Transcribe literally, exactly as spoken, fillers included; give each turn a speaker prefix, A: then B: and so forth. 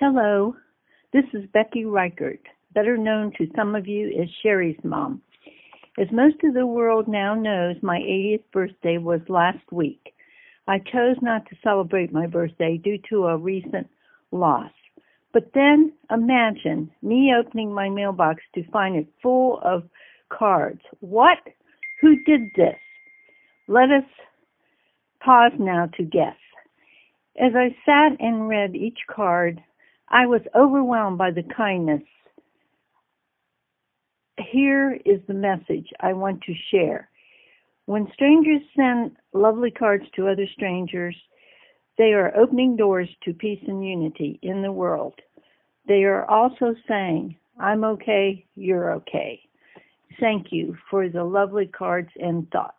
A: Hello, this is Becky Reichert, better known to some of you as Sherry's mom. As most of the world now knows, my eightieth birthday was last week. I chose not to celebrate my birthday due to a recent loss. But then imagine me opening my mailbox to find it full of cards. What? Who did this? Let us pause now to guess. As I sat and read each card, I was overwhelmed by the kindness. Here is the message I want to share. When strangers send lovely cards to other strangers, they are opening doors to peace and unity in the world. They are also saying, I'm okay, you're okay. Thank you for the lovely cards and thoughts.